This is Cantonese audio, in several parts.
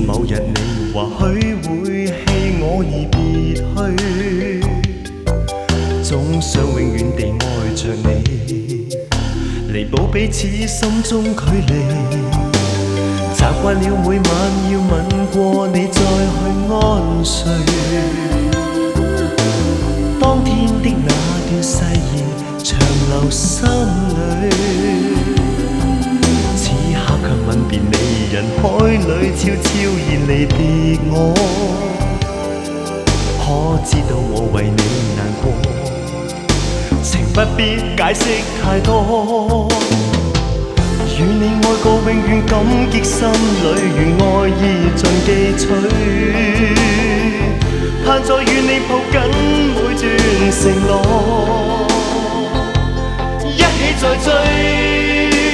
某日你或許會棄我而別去，總想永遠地愛着你，彌補彼此心中距離。習慣了每晚要吻過你再去安睡，當天的那段誓言長留心裏。卻吻別你，人海裏悄悄然離別我，可知道我為你難過，情不必解釋太多。與你愛過永遠感激心裏，願愛意盡記取，盼再與你抱緊每段承諾，一起再追。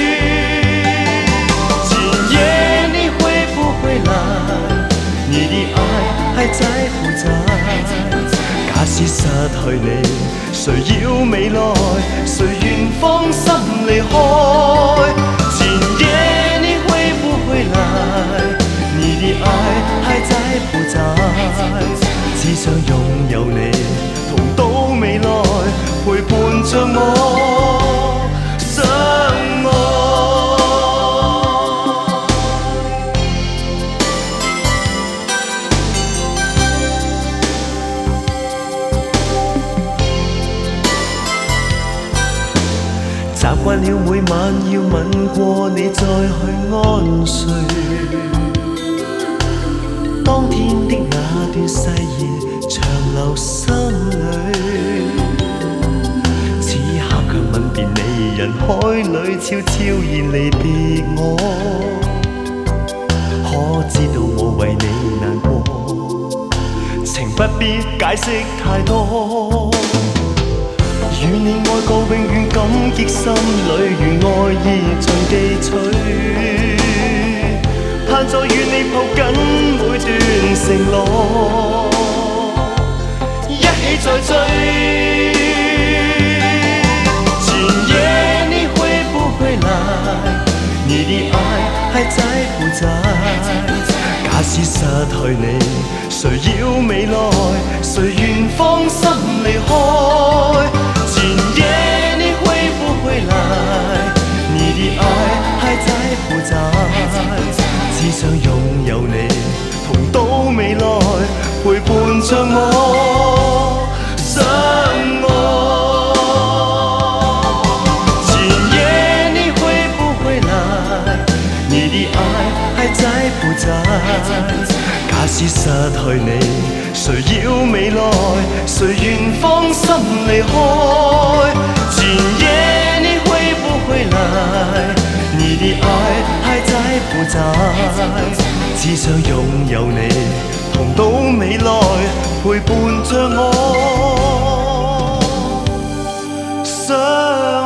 你的愛還在不在？假使失去你，誰要未來？誰願放心離開？今夜你會不會來？你的愛還在不在？只想擁有你，同到未來，陪伴着我相愛。習慣了每晚要吻過你再去安睡，當天的那段誓言長留心裏，此刻卻吻別你，人海裏悄悄然離別我，可知道我為你難過，情不必解釋太多。與你愛過永遠感激心裏，願愛意盡記取，盼再與你抱緊每段承諾，一起再追。今夜你會不會來？你的愛還在不在？假使失去你，誰要未來？誰願放心離開？今夜你會不會來？你的愛還在不在？只想擁有你，同到未來，陪伴着我相愛。今夜你會不會來？你的愛還在不在？假使失去你，誰要未來？誰願放心離開？今夜你會不會來？你的愛還在不在？只想擁有你，同到未來，陪伴着我相